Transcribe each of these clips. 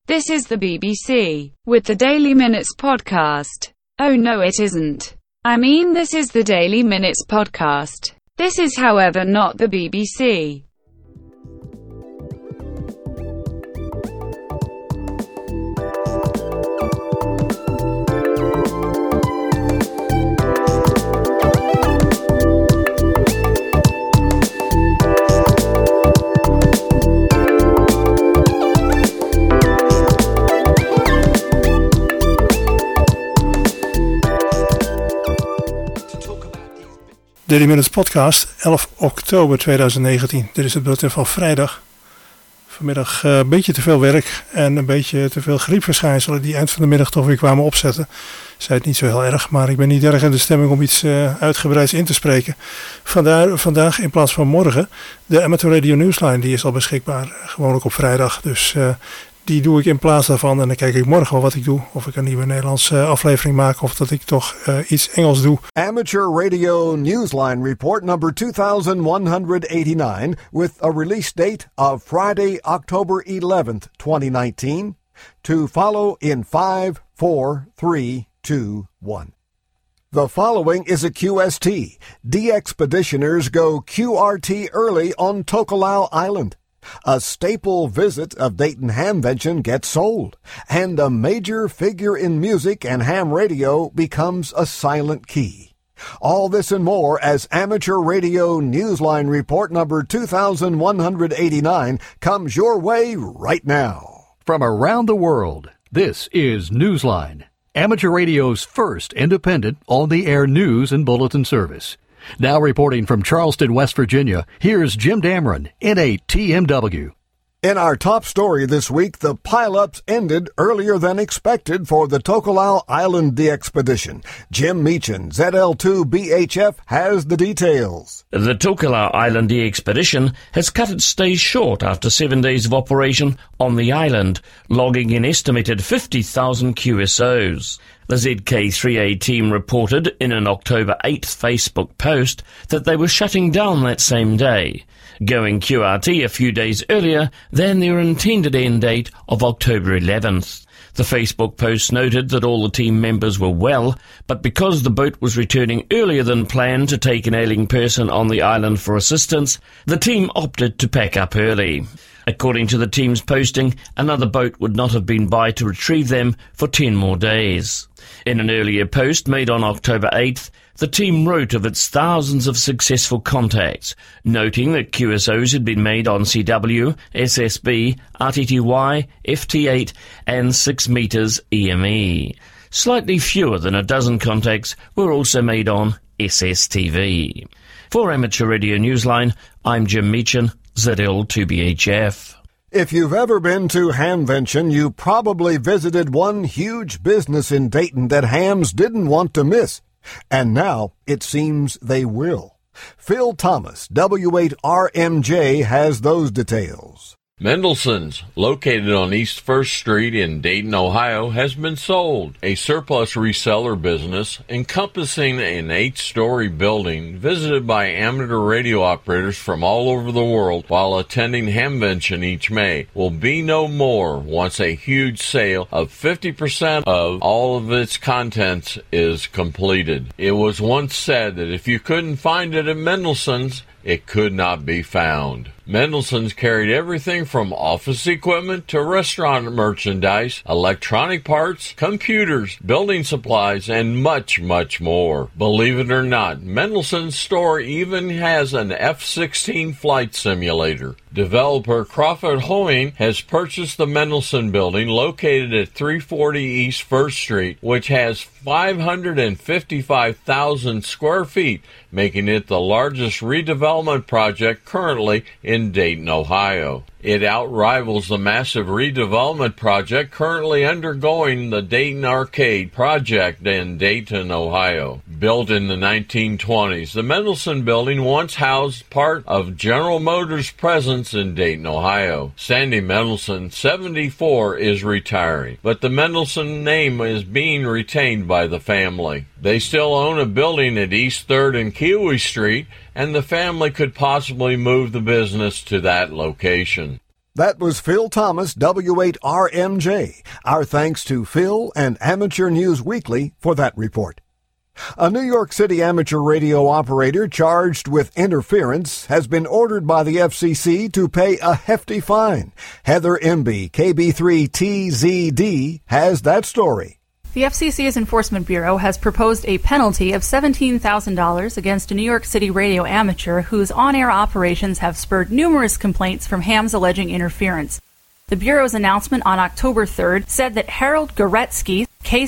This is the BBC, with the Daily Minutes podcast. Oh no, it isn't. I mean, this is the Daily Minutes podcast. This is, however, not the BBC. Daily Minutes podcast, 11 oktober 2019. Dit is het bulletin van vrijdag. Vanmiddag een beetje te veel werk en een beetje te veel griepverschijnselen die eind van de middag toch weer kwamen opzetten. Zij het niet zo heel erg, maar ik ben niet erg in de stemming om iets uitgebreids in te spreken. Vandaag in plaats van morgen, de Amateur Radio Newsline, die is al beschikbaar, gewoonlijk op vrijdag. Dus die doe ik in plaats daarvan en dan kijk ik morgen wel wat ik doe. Of ik een nieuwe Nederlandse aflevering maak of dat ik toch iets Engels doe. Amateur Radio Newsline Report number 2189 with a release date of Friday, October 11th, 2019. To follow in 5, 4, 3, 2, 1. The following is a QST. De-expeditioners go QRT early on Tokelau Island. A staple visit of Dayton Hamvention gets sold, and a major figure in music and ham radio becomes a silent key. All this and more as Amateur Radio Newsline Report number 2189 comes your way right now. From around the world, this is Newsline, amateur radio's first independent on-the-air news and bulletin service. Now reporting from Charleston, West Virginia, here's Jim Dameron, N8TMW. In our top story this week, the pileups ended earlier than expected for the Tokelau Island de-expedition. Jim Meechan, ZL2BHF, has the details. The Tokelau Island de-expedition has cut its stay short after 7 days of operation on the island, logging an estimated 50,000 QSOs. The ZK3A team reported in an October 8th Facebook post that they were shutting down that same day, going QRT a few days earlier than their intended end date of October 11th. The Facebook post noted that all the team members were well, but because the boat was returning earlier than planned to take an ailing person on the island for assistance, the team opted to pack up early. According to the team's posting, another boat would not have been by to retrieve them for 10 more days. In an earlier post made on October 8th, the team wrote of its thousands of successful contacts, noting that QSOs had been made on CW, SSB, RTTY, FT8 and 6 meters EME. Slightly fewer than a dozen contacts were also made on SSTV. For Amateur Radio Newsline, I'm Jim Meechan, ZL2BHF. If you've ever been to Hamvention, you probably visited one huge business in Dayton that hams didn't want to miss. And now it seems they will. Phil Thomas, W8RMJ, has those details. Mendelssohn's, located on East 1st Street in Dayton, Ohio, has been sold. A surplus reseller business encompassing an 8-story building visited by amateur radio operators from all over the world while attending Hamvention each May will be no more once a huge sale of 50% of all of its contents is completed. It was once said that if you couldn't find it at Mendelssohn's, it could not be found. Mendelssohn's carried everything from office equipment to restaurant merchandise, electronic parts, computers, building supplies, and much, much more. Believe it or not, Mendelssohn's store even has an F-16 flight simulator. Developer Crawford Hoeing has purchased the Mendelssohn building located at 340 East 1st Street, which has 555,000 square feet, making it the largest redevelopment project currently in Dayton, Ohio. It outrivals the massive redevelopment project currently undergoing the Dayton Arcade project in Dayton, Ohio. Built in the 1920s, the Mendelssohn building once housed part of General Motors' presence in Dayton, Ohio. Sandy Mendelssohn, 74, is retiring, but the Mendelssohn name is being retained by the family. They still own a building at East 3rd and Kiwi Street, and the family could possibly move the business to that location. That was Phil Thomas, W8RMJ. Our thanks to Phil and Amateur News Weekly for that report. A New York City amateur radio operator charged with interference has been ordered by the FCC to pay a hefty fine. Heather Emby, KB3TZD, has that story. The FCC's Enforcement Bureau has proposed a penalty of $17,000 against a New York City radio amateur whose on-air operations have spurred numerous complaints from hams alleging interference. The Bureau's announcement on October 3rd said that Harold Goretzky,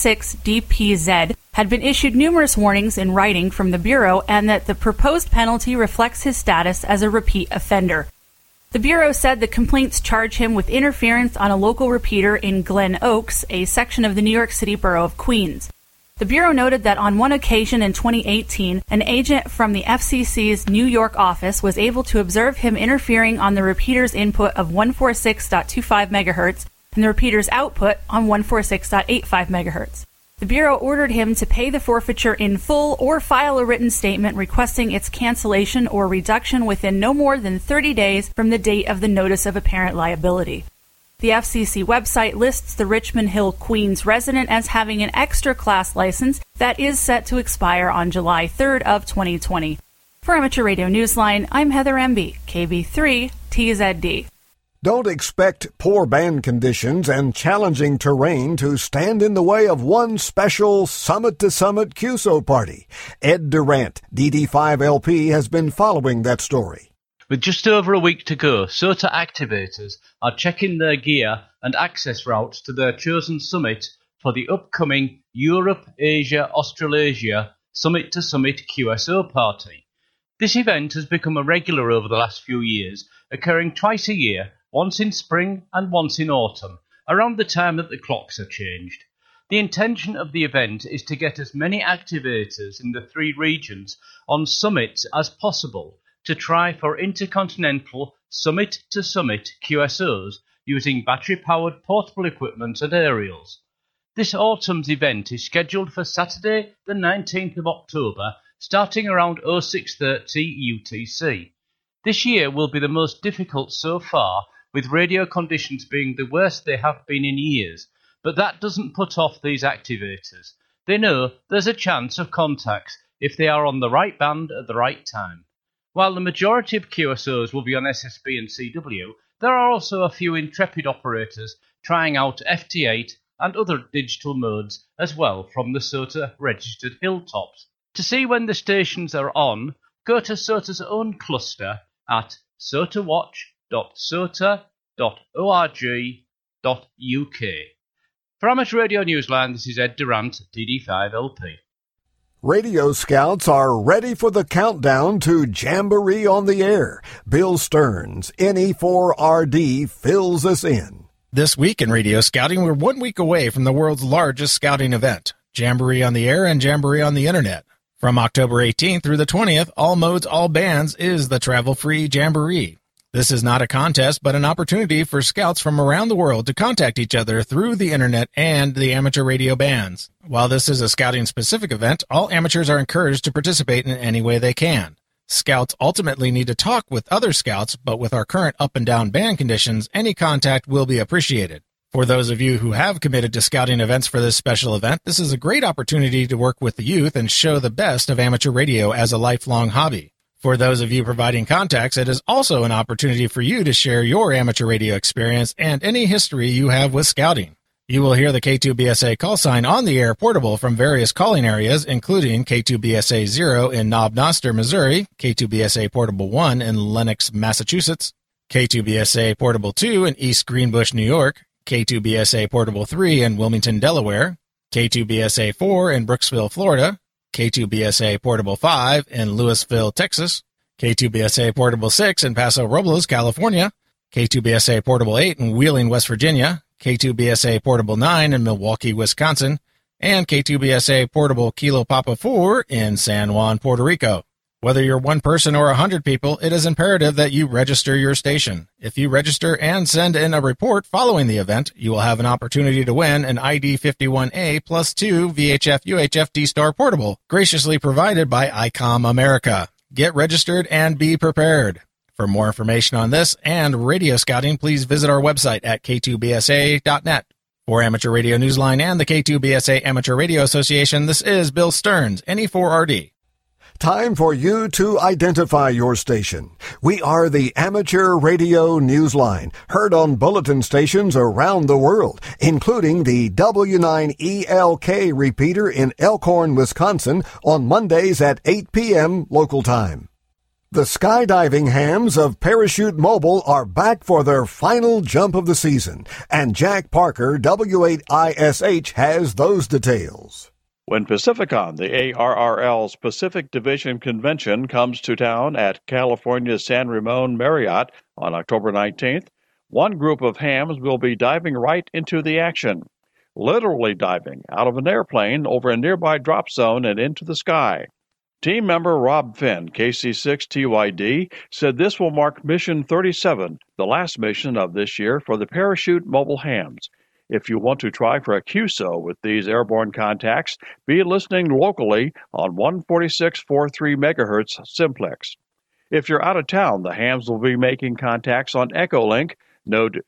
K6DPZ, had been issued numerous warnings in writing from the Bureau and that the proposed penalty reflects his status as a repeat offender. The Bureau said the complaints charge him with interference on a local repeater in Glen Oaks, a section of the New York City borough of Queens. The Bureau noted that on one occasion in 2018, an agent from the FCC's New York office was able to observe him interfering on the repeater's input of 146.25 MHz and the repeater's output on 146.85 MHz. The Bureau ordered him to pay the forfeiture in full or file a written statement requesting its cancellation or reduction within no more than 30 days from the date of the notice of apparent liability. The FCC website lists the Richmond Hill, Queens resident as having an extra class license that is set to expire on July 3rd of 2020. For Amateur Radio Newsline, I'm Heather Emby, KB3TZD. Don't expect poor band conditions and challenging terrain to stand in the way of one special summit-to-summit QSO party. Ed Durant, DD5LP, has been following that story. With just over a week to go, SOTA activators are checking their gear and access routes to their chosen summit for the upcoming Europe-Asia-Australasia Summit-to-Summit QSO party. This event has become a regular over the last few years, occurring twice a year, once in spring and once in autumn, around the time that the clocks are changed. The intention of the event is to get as many activators in the three regions on summits as possible to try for intercontinental summit-to-summit QSOs using battery-powered portable equipment and aerials. This autumn's event is scheduled for Saturday the 19th of October, starting around 06:30 UTC. This year will be the most difficult so far, with radio conditions being the worst they have been in years, but that doesn't put off these activators. They know there's a chance of contacts if they are on the right band at the right time. While the majority of QSOs will be on SSB and CW, there are also a few intrepid operators trying out FT8 and other digital modes as well from the SOTA registered hilltops. To see when the stations are on, go to SOTA's own cluster at sotawatch.sota.org.uk. For Amateur Radio Newsline, this is Ed Durant, DD5LP. Radio Scouts are ready for the countdown to Jamboree on the Air. Bill Stearns, NE4RD, fills us in. This week in Radio Scouting, we're 1 week away from the world's largest scouting event, Jamboree on the Air and Jamboree on the Internet. From October 18th through the 20th, all modes, all bands is the travel-free Jamboree. This is not a contest, but an opportunity for scouts from around the world to contact each other through the Internet and the amateur radio bands. While this is a scouting-specific event, all amateurs are encouraged to participate in any way they can. Scouts ultimately need to talk with other scouts, but with our current up and down band conditions, any contact will be appreciated. For those of you who have committed to scouting events for this special event, this is a great opportunity to work with the youth and show the best of amateur radio as a lifelong hobby. For those of you providing contacts, it is also an opportunity for you to share your amateur radio experience and any history you have with scouting. You will hear the K2BSA call sign on the air portable from various calling areas, including K2BSA 0 in Knob Noster, Missouri, K2BSA Portable 1 in Lenox, Massachusetts, K2BSA Portable 2 in East Greenbush, New York, K2BSA Portable 3 in Wilmington, Delaware, K2BSA 4 in Brooksville, Florida, K2BSA Portable 5 in Louisville, Texas, K2BSA Portable 6 in Paso Robles, California, K2BSA Portable 8 in Wheeling, West Virginia, K2BSA Portable 9 in Milwaukee, Wisconsin, and K2BSA Portable Kilo Papa 4 in San Juan, Puerto Rico. Whether you're one person or 100 people, it is imperative that you register your station. If you register and send in a report following the event, you will have an opportunity to win an ID 51A plus 2 VHF UHF D-Star Portable, graciously provided by ICOM America. Get registered and be prepared. For more information on this and radio scouting, please visit our website at k2bsa.net. For Amateur Radio Newsline and the K2BSA Amateur Radio Association, this is Bill Stearns, NE4RD. Time for you to identify your station. We are the Amateur Radio Newsline, heard on bulletin stations around the world, including the W9ELK repeater in Elkhorn, Wisconsin, on Mondays at 8 p.m. local time. The skydiving hams of Parachute Mobile are back for their final jump of the season, and Jack Parker, W8ISH, has those details. When Pacificon, the ARRL's Pacific Division Convention, comes to town at California's San Ramon Marriott on October 19th, one group of hams will be diving right into the action, literally diving out of an airplane over a nearby drop zone and into the sky. Team member Rob Finn, KC6TYD, said this will mark Mission 37, the last mission of this year for the Parachute Mobile hams. If you want to try for a QSO with these airborne contacts, be listening locally on 146.43 MHz simplex. If you're out of town, the hams will be making contacts on Echolink, node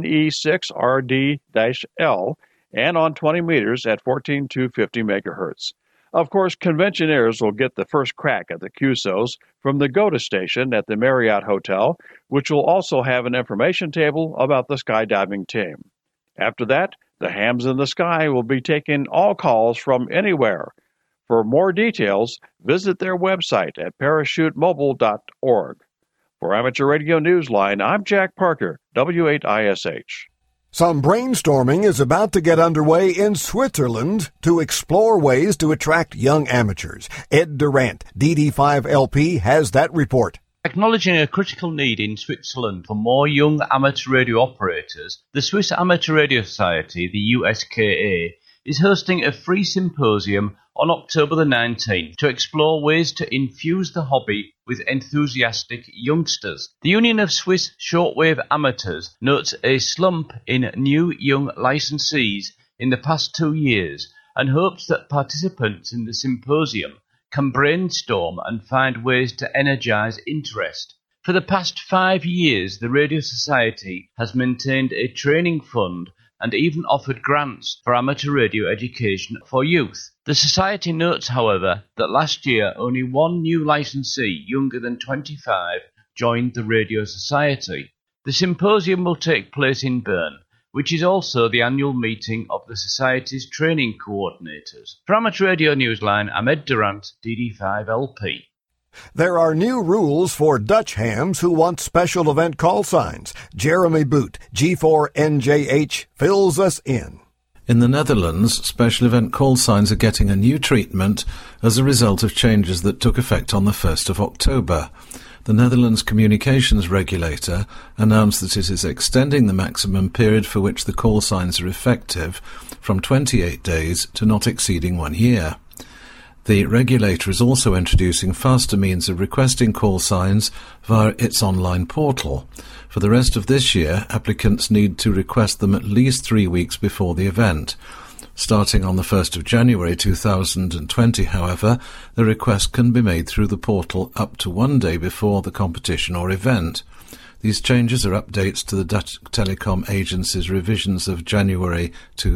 NE6RD-L, and on 20 meters at 14,250 MHz. Of course, conventioneers will get the first crack at the QSOs from the GOTA station at the Marriott Hotel, which will also have an information table about the skydiving team. After that, the hams in the sky will be taking all calls from anywhere. For more details, visit their website at parachutemobile.org. For Amateur Radio Newsline, I'm Jack Parker, W8ISH. Some brainstorming is about to get underway in Switzerland to explore ways to attract young amateurs. Ed Durant, DD5LP, has that report. Acknowledging a critical need in Switzerland for more young amateur radio operators, the Swiss Amateur Radio Society, the USKA, is hosting a free symposium on October the 19th to explore ways to infuse the hobby with enthusiastic youngsters. The Union of Swiss Shortwave Amateurs notes a slump in new young licensees in the past 2 years and hopes that participants in the symposium can brainstorm and find ways to energize interest. For the past 5 years, the Radio Society has maintained a training fund and even offered grants for amateur radio education for youth. The Society notes, however, that last year only one new licensee younger than 25 joined the Radio Society. The symposium will take place in Bern, which is also the annual meeting of the Society's training coordinators. For Amateur Radio Newsline, I'm Ed Durant, DD5LP. There are new rules for Dutch hams who want special event call signs. Jeremy Boot, G4NJH, fills us in. In the Netherlands, special event call signs are getting a new treatment as a result of changes that took effect on the 1st of October. The Netherlands Communications Regulator announced that it is extending the maximum period for which the call signs are effective from 28 days to not exceeding 1 year. The regulator is also introducing faster means of requesting call signs via its online portal. For the rest of this year, applicants need to request them at least 3 weeks before the event. Starting on the 1st of January 2020, however, the request can be made through the portal up to 1 day before the competition or event. These changes are updates to the Dutch Telecom Agency's revisions of January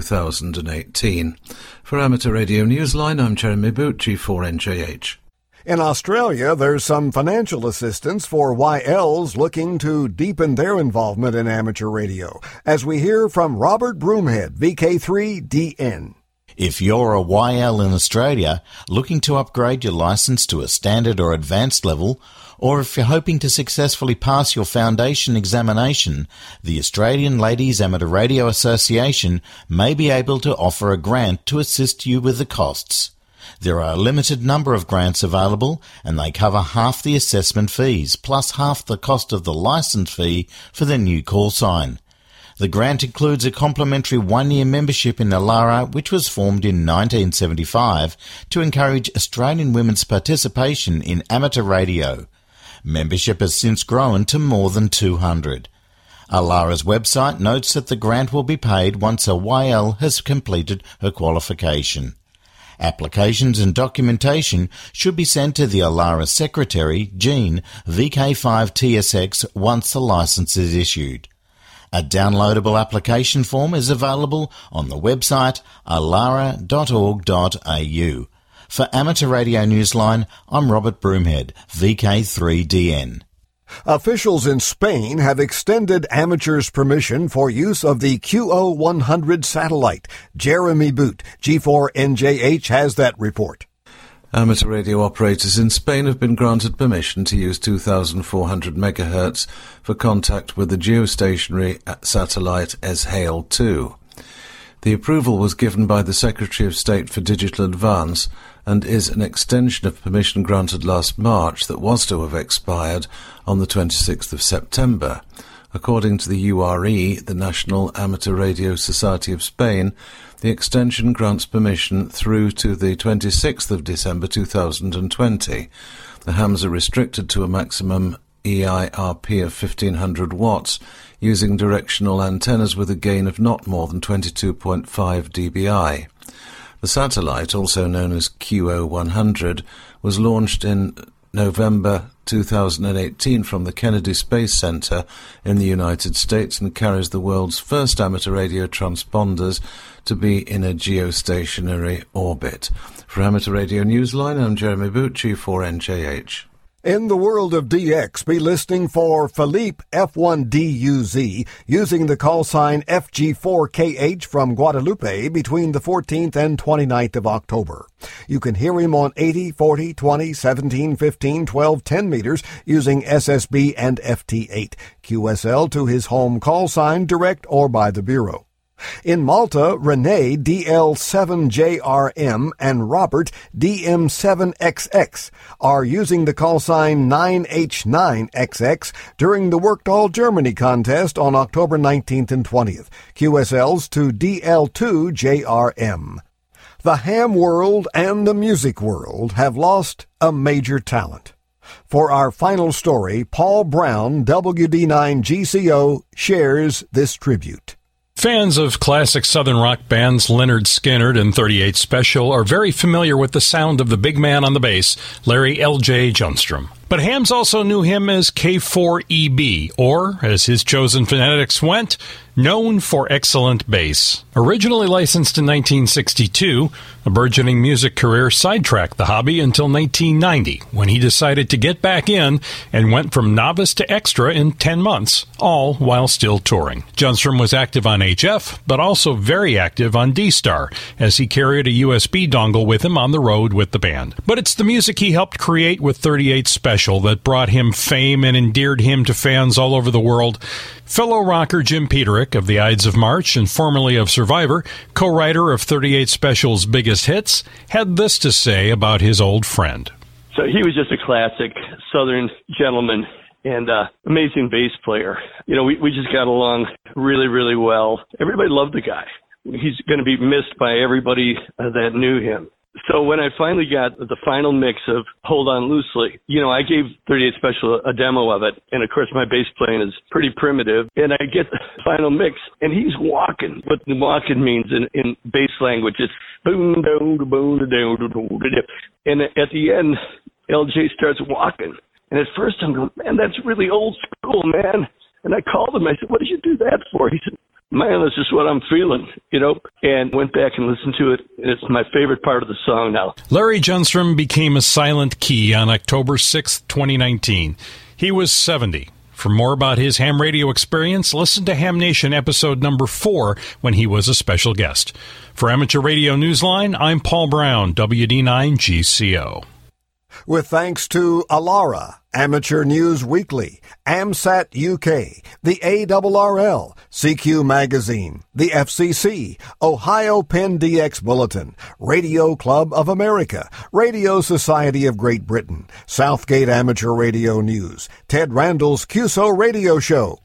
2018. For Amateur Radio Newsline, I'm Jeremy Boot, G4NJH. In Australia, there's some financial assistance for YLs looking to deepen their involvement in amateur radio, as we hear from Robert Broomhead, VK3DN. If you're a YL in Australia looking to upgrade your license to a standard or advanced level, or if you're hoping to successfully pass your foundation examination, the Australian Ladies Amateur Radio Association may be able to offer a grant to assist you with the costs. There are a limited number of grants available, and they cover half the assessment fees, plus half the cost of the license fee for the new call sign. The grant includes a complimentary 1-year membership in ALARA, which was formed in 1975 to encourage Australian women's participation in amateur radio. Membership has since grown to more than 200. ALARA's website notes that the grant will be paid once a YL has completed her qualification. Applications and documentation should be sent to the Alara Secretary, Jean, VK5TSX, once the license is issued. A downloadable application form is available on the website alara.org.au. For Amateur Radio Newsline, I'm Robert Broomhead, VK3DN. Officials in Spain have extended amateurs' permission for use of the QO100 satellite. Jeremy Boot, G4NJH, has that report. Amateur radio operators in Spain have been granted permission to use 2,400 megahertz for contact with the geostationary satellite ESHALE-2. The approval was given by the Secretary of State for Digital Advance and is an extension of permission granted last March that was to have expired on the 26th of September. According to the URE, the National Amateur Radio Society of Spain, the extension grants permission through to the 26th of December 2020. The hams are restricted to a maximum EIRP of 1500 watts, using directional antennas with a gain of not more than 22.5 dBi. The satellite, also known as QO100, was launched in November 2018 from the Kennedy Space Center in the United States and carries the world's first amateur radio transponders to be in a geostationary orbit. For Amateur Radio Newsline, I'm Jeremy Boot, G4NJH. In the world of DX, be listening for Philippe F1DUZ using the call sign FG4KH from Guadalupe between the 14th and 29th of October. You can hear him on 80, 40, 20, 17, 15, 12, 10 meters using SSB and FT8. QSL to his home call sign, direct or by the Bureau. In Malta, Renee DL7JRM and Robert DM7XX are using the call sign 9H9XX during the Workdoll Germany contest on October 19th and 20th. QSLs to DL2JRM. The ham world and the music world have lost a major talent. For our final story, Paul Brown, WD9GCO, shares this tribute. Fans of classic Southern rock bands Lynyrd Skynyrd and 38 Special are very familiar with the sound of the big man on the bass, Larry L.J. Junstrom. But hams also knew him as K4EB, or, as his chosen phonetics went, known for excellent bass. Originally licensed in 1962, a burgeoning music career sidetracked the hobby until 1990, when he decided to get back in and went from novice to extra in 10 months, all while still touring. Junstrom was active on HF, but also very active on D-Star, as he carried a USB dongle with him on the road with the band. But it's the music he helped create with 38 Special that brought him fame and endeared him to fans all over the world. Fellow rocker Jim Peterick of the Ides of March and formerly of Survivor, co-writer of 38 Special's biggest hits, had this to say about his old friend. So he was just a classic Southern gentleman and amazing bass player. You know, we just got along really, really well. Everybody loved the guy. He's going to be missed by everybody that knew him. So when I finally got the final mix of Hold On Loosely, you know, I gave 38 Special a demo of it. And, of course, my bass playing is pretty primitive. And I get the final mix, and he's walking. What the walking means in bass language, it's boom, down, boom, down, and at the end, LJ starts walking. And at first I'm going, man, that's really old school, man. And I called him. I said, what did you do that for? He said, man, that's just what I'm feeling, you know, and went back and listened to it. And it's my favorite part of the song now. Larry Junstrom became a silent key on October 6, 2019. He was 70. For more about his ham radio experience, listen to Ham Nation episode number 4 when he was a special guest. For Amateur Radio Newsline, I'm Paul Brown, WD9GCO. With thanks to Alara, Amateur News Weekly, AMSAT UK, the ARRL, CQ Magazine, the FCC, Ohio Penn DX Bulletin, Radio Club of America, Radio Society of Great Britain, Southgate Amateur Radio News, Ted Randall's QSO Radio Show,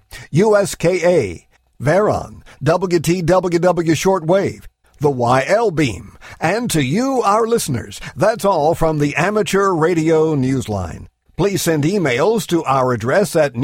USKA, Veron, WTWW Shortwave, the YL Beam, and to you, our listeners, that's all from the Amateur Radio Newsline. Please send emails to our address at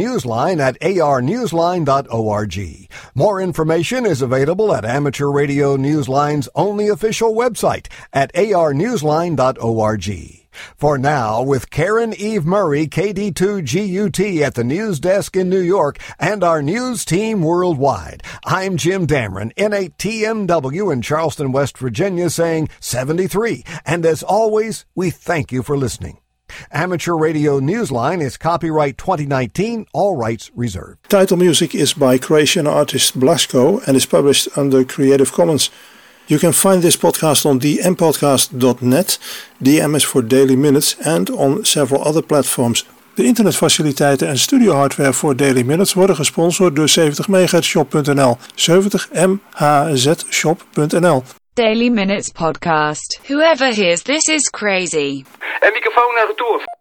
newsline@arnewsline.org. More information is available at Amateur Radio Newsline's only official website at arnewsline.org. For now, with Karen Eve Murray, KD2GUT at the news desk in New York and our news team worldwide, I'm Jim Dameron, N8TMW in Charleston, West Virginia, saying 73. And as always, we thank you for listening. Amateur Radio Newsline is copyright 2019, all rights reserved. Title music is by Croatian artist Blasko and is published under Creative Commons. You can find this podcast on dmpodcast.net, DM is for Daily Minutes, and on several other platforms. De internetfaciliteiten en studiohardware voor Daily Minutes worden gesponsord door 70mhzshop.nl, 70mhzshop.nl. Daily Minutes Podcast. Whoever hears this is crazy. En microfoon naar retour.